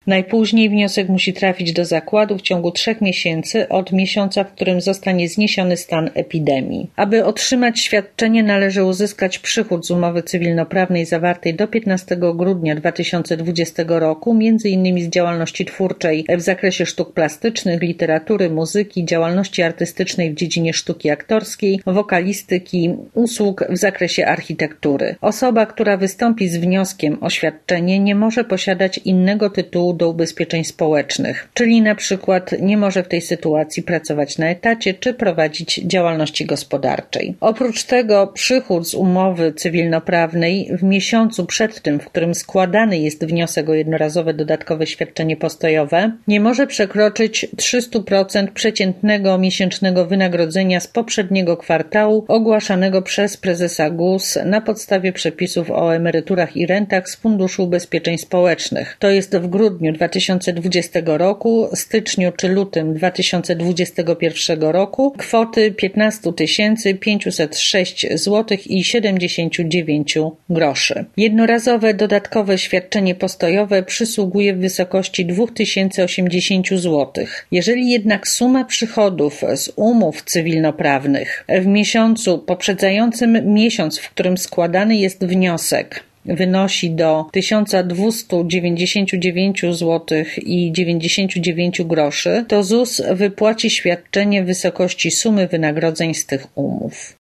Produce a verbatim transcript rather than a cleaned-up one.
Najpóźniej wniosek musi trafić do zakładu w ciągu trzech miesięcy od miesiąca, w którym zostanie zniesiony stan epidemii. Aby otrzymać świadczenie, należy uzyskać przychód z umowy cywilnoprawnej zawartej do piętnastego grudnia dwa tysiące dwudziestego roku, między innymi z działalności twórczej w zakresie sztuk plastycznych, literatury, muzyki, działalności artystycznej w dziedzinie sztuki aktorskiej, wokalistyki, usług w zakresie architektury. Osoba, która wystąpi z wnioskiem o świadczenie, nie może posiadać innego tytułu do ubezpieczeń społecznych, czyli na przykład nie może w tej sytuacji pracować na etacie czy prowadzić działalności gospodarczej. Oprócz tego przychód z umowy cywilnoprawnej w miesiącu przed tym, w którym składany jest wniosek o jednorazowe dodatkowe świadczenie postojowe, nie może przekroczyć trzysta procent przeciętnego miesięcznego wynagrodzenia z poprzedniego kwartału ogłaszanego przez prezesa G U S na podstawie przepisów o emeryturach i rentach z Funduszu Ubezpieczeń Społecznych. To jest w grudniu dwa tysiące dwudziestego roku, styczniu czy lutym dwa tysiące dwudziestego pierwszego roku kwoty piętnaście tysięcy pięćset sześć złotych i siedemdziesiąt dziewięć groszy. Jednorazowe dodatkowe świadczenie postojowe przysługuje w wysokości dwa tysiące osiemdziesiąt złotych. Jeżeli jednak suma przychodów z umów cywilnoprawnych w miesiącu poprzedzającym miesiąc, w którym składany jest wniosek, wynosi do tysiąc dwieście dziewięćdziesiąt dziewięć złotych i dziewięćdziesiąt dziewięć groszy, to Z U S wypłaci świadczenie w wysokości sumy wynagrodzeń z tych umów.